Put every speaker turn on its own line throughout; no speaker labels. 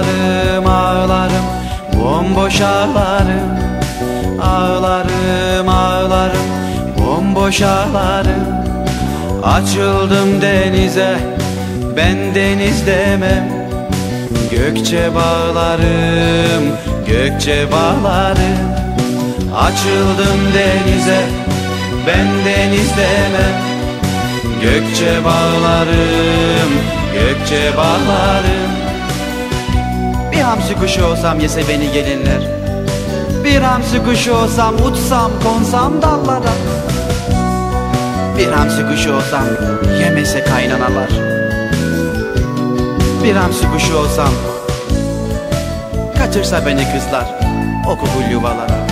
Ağlarım ağlarım bomboş ağlarım. Ağlarım ağlarım bomboş ağlarım. Açıldım denize, ben deniz demem. Gökçe bağlarım, gökçe bağlarım. Açıldım denize, ben deniz demem. Gökçe bağlarım, gökçe bağlarım. Bir hamsi kuşu olsam yese beni gelinler. Bir hamsi kuşu olsam uçsam konsam dallara. Bir hamsi kuşu olsam yemese kaynanalar. Bir hamsi kuşu olsam kaçırsa beni kızlar o kukul yuvalara.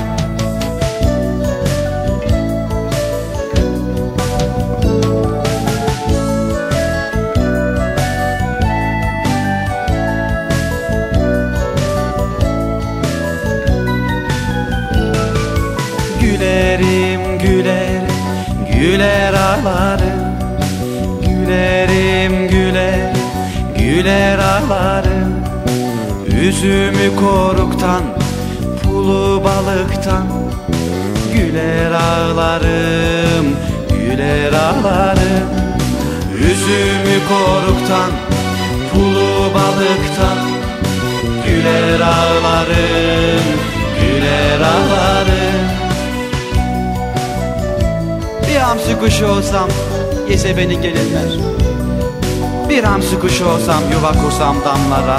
Gülerim gülerim güler ağlarım. Gülerim gülerim güler ağlarım. Üzümü koruktan, pulu balıktan. Güler ağlarım, güler ağlarım. Üzümü koruktan, pulu balıktan. Güler ağlarım, güler ağlarım. Bir hamsi kuşu olsam yese beni gelinler. Bir hamsi kuşu olsam yuva kursam damlara.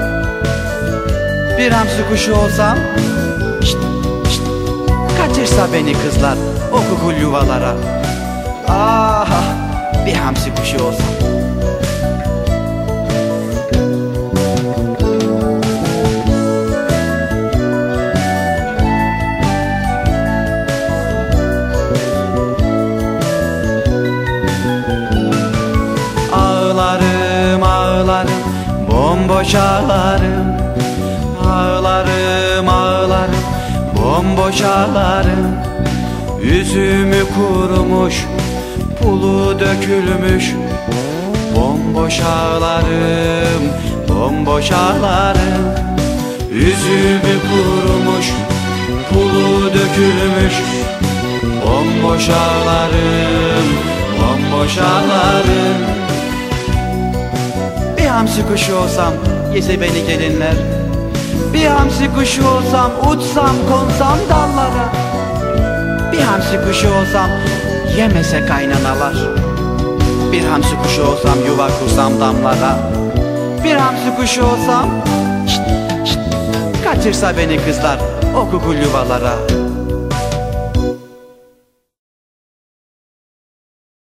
Bir hamsi kuşu olsam şşt, şşt, kaçırsa beni kızlar o kukul yuvalara. Ah, bir hamsi kuşu olsam. Ağlarım ağlarım bomboş ağlarım. Ağlarım ağlarım bomboş ağlarım. Üzümü kurumuş, pulu dökülmüş. Bomboş ağlarım, bomboş ağlarım. Üzümü kurumuş, pulu dökülmüş. Bomboş ağlarım, bomboş ağlarım. Bir hamsi kuşu olsam yese beni gelinler. Bir hamsi kuşu olsam uçsam konsam dallara. Bir hamsi kuşu olsam yemese kaynanalar. Bir hamsi kuşu olsam yuva kursam damlara. Bir hamsi kuşu olsam şşt, şşt, kaçırsa beni kızlar o kukul yuvalara.